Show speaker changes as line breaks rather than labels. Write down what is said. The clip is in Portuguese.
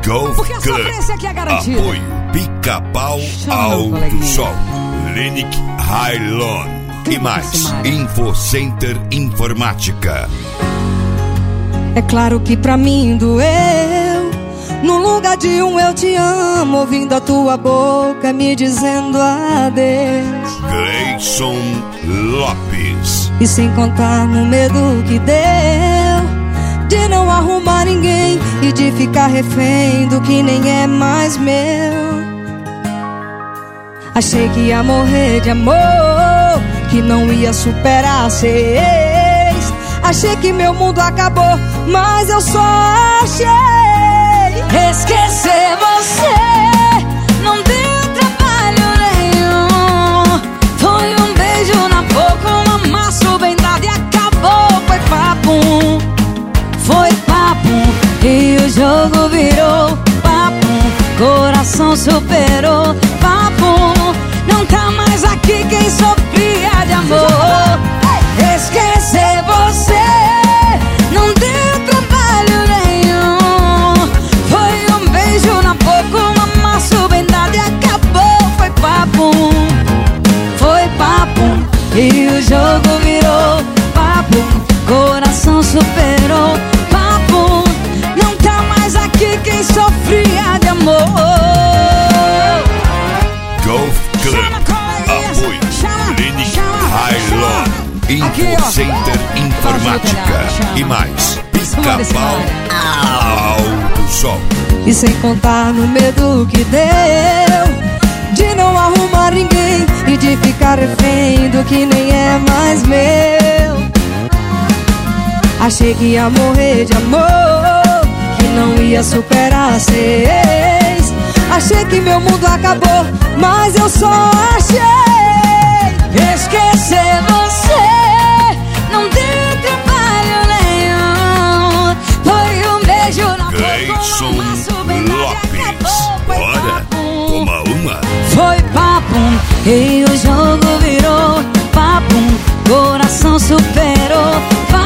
Golf
porque a sofrência aqui é garantida.
Apoio Pica-Pau Alto Sol, Linic Hylon e mais Infocenter Informática.
É claro que pra mim doeu, no lugar de um eu te amo, ouvindo a tua boca me dizendo adeus.
Gleison Lopes.
E sem contar no medo que deu de não arrumar ninguém e de ficar refém do que nem é mais meu. Achei que ia morrer de amor, que não ia superar ser ex. Achei que meu mundo acabou, mas eu só achei
esquecer você. Não deu trabalho nenhum. Foi um beijo na boca, um amasso bem dado e acabou. Foi papum, foi papum. E o jogo virou papum. Coração superou papum. Não tá mais aqui quem sofria de amor. Esquecer você não deu trabalho nenhum. Foi um beijo na boca, um amasso bem dado e acabou. Foi papum, foi papum. E o jogo virou papum. Coração superou papum. Não tá mais aqui quem sofria de amor.
Golf Club, apoio Linic Hylon, Infocenter Informática e mais Pica-Pau Alto Sol.
E sem contar no medo que deu de não arrumar ninguém e de ficar refém do que nem é mais meu. Achei que ia morrer de amor, que não ia superar ser ex. Achei que meu mundo acabou, mas eu só achei
esquecer você. Não deu trabalho nenhum. Foi um beijo na boca,
Gleison Lopes. Bora, toma uma.
foi papum. E o jogo virou papum. Coração superou papum.